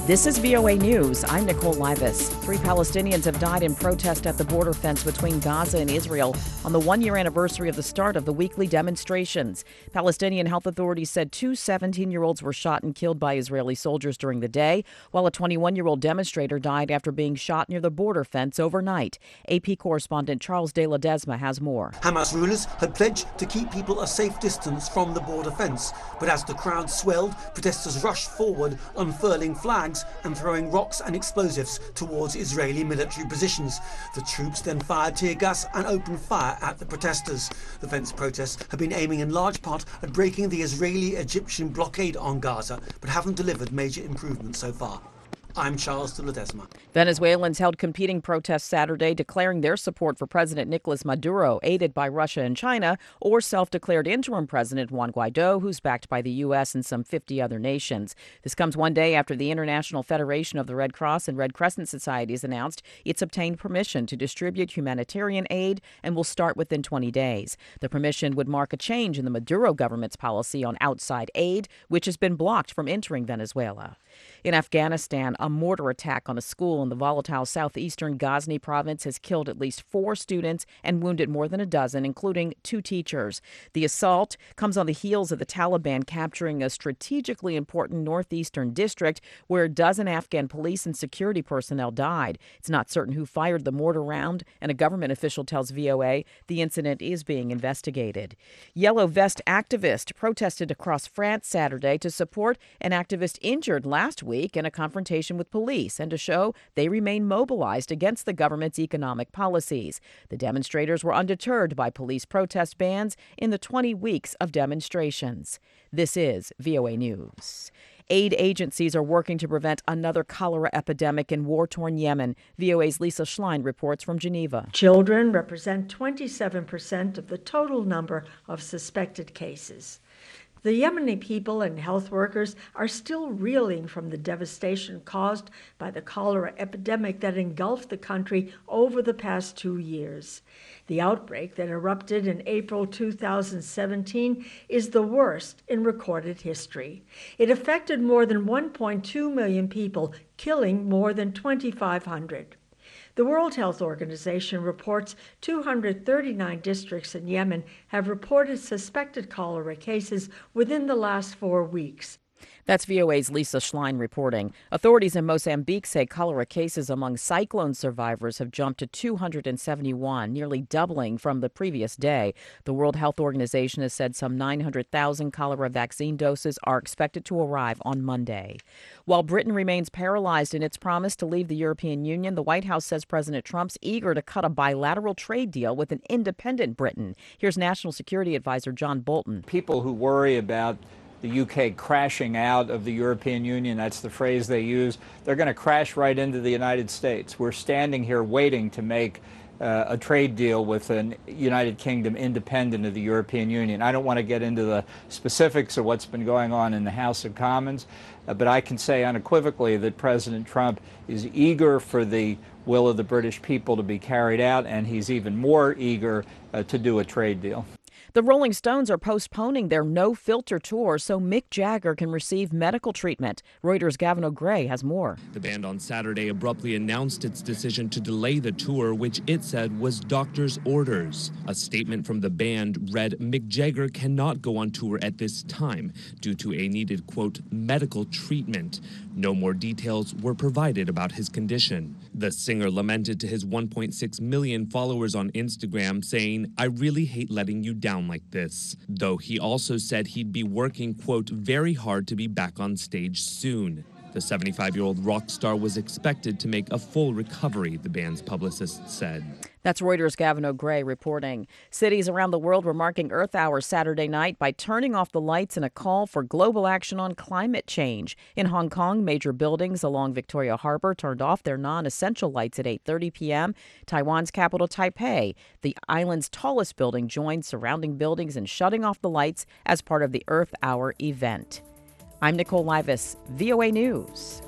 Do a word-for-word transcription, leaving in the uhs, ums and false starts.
This is V O A News. I'm Nicole Livas. Three Palestinians have died in protest at the border fence between Gaza and Israel on the one-year anniversary of the start of the weekly demonstrations. Palestinian health authorities said two seventeen-year-olds were shot and killed by Israeli soldiers during the day, while a twenty-one-year-old demonstrator died after being shot near the border fence overnight. A P correspondent Charles de Ledesma has more. Hamas rulers had pledged to keep people a safe distance from the border fence, but as the crowd swelled, protesters rushed forward, unfurling flags and throwing rocks and explosives towards Israeli military positions. The troops then fired tear gas and opened fire at the protesters. The fence protests have been aiming in large part at breaking the Israeli-Egyptian blockade on Gaza, but haven't delivered major improvements so far. I'm Charles de Ledesma. Venezuelans held competing protests Saturday declaring their support for President Nicolas Maduro, aided by Russia and China, or self-declared interim President Juan Guaido, who's backed by the U S and some fifty other nations. This comes one day after the International Federation of the Red Cross and Red Crescent Societies announced it's obtained permission to distribute humanitarian aid and will start within twenty days. The permission would mark a change in the Maduro government's policy on outside aid, which has been blocked from entering Venezuela. In Afghanistan, a mortar attack on a school in the volatile southeastern Ghazni province has killed at least four students and wounded more than a dozen, including two teachers. The assault comes on the heels of the Taliban capturing a strategically important northeastern district where a dozen Afghan police and security personnel died. It's not certain who fired the mortar round, and a government official tells V O A the incident is being investigated. Yellow Vest activists protested across France Saturday to support an activist injured last Last week in a confrontation with police and to show they remain mobilized against the government's economic policies. The demonstrators were undeterred by police protest bans in the twenty weeks of demonstrations. This is V O A News. Aid agencies are working to prevent another cholera epidemic in war-torn Yemen. V O A's Lisa Schlein reports from Geneva. Children represent twenty-seven percent of the total number of suspected cases. The Yemeni people and health workers are still reeling from the devastation caused by the cholera epidemic that engulfed the country over the past two years. The outbreak that erupted in April two thousand seventeen is the worst in recorded history. It affected more than one point two million people, killing more than twenty-five hundred. The World Health Organization reports two hundred thirty-nine districts in Yemen have reported suspected cholera cases within the last four weeks. That's V O A's Lisa Schlein reporting. Authorities in Mozambique say cholera cases among cyclone survivors have jumped to two hundred seventy-one, nearly doubling from the previous day. The World Health Organization has said some nine hundred thousand cholera vaccine doses are expected to arrive on Monday. While Britain remains paralyzed in its promise to leave the European Union, the White House says President Trump's eager to cut a bilateral trade deal with an independent Britain. Here's National Security Advisor John Bolton. People who worry about the U K crashing out of the European Union, that's the phrase they use, they're going to crash right into the United States. We're standing here waiting to make uh, a trade deal with an United Kingdom independent of the European Union. I don't want to get into the specifics of what's been going on in the House of Commons, uh, but I can say unequivocally that President Trump is eager for the will of the British people to be carried out, and he's even more eager uh, to do a trade deal. The Rolling Stones are postponing their no-filter tour so Mick Jagger can receive medical treatment. Reuters' Gavin O'Gray has more. The band on Saturday abruptly announced its decision to delay the tour, which it said was doctor's orders. A statement from the band read, Mick Jagger cannot go on tour at this time due to a needed, quote, medical treatment. No more details were provided about his condition. The singer lamented to his one point six million followers on Instagram, saying, I really hate letting you down like this. Though he also said he'd be working, quote, very hard to be back on stage soon. The seventy-five-year-old rock star was expected to make a full recovery, the band's publicist said. That's Reuters' Gavin O'Gray reporting. Cities around the world were marking Earth Hour Saturday night by turning off the lights in a call for global action on climate change. In Hong Kong, major buildings along Victoria Harbor turned off their non-essential lights at eight thirty p.m. Taiwan's capital, Taipei, the island's tallest building, joined surrounding buildings in shutting off the lights as part of the Earth Hour event. I'm Nicole Livas, V O A News.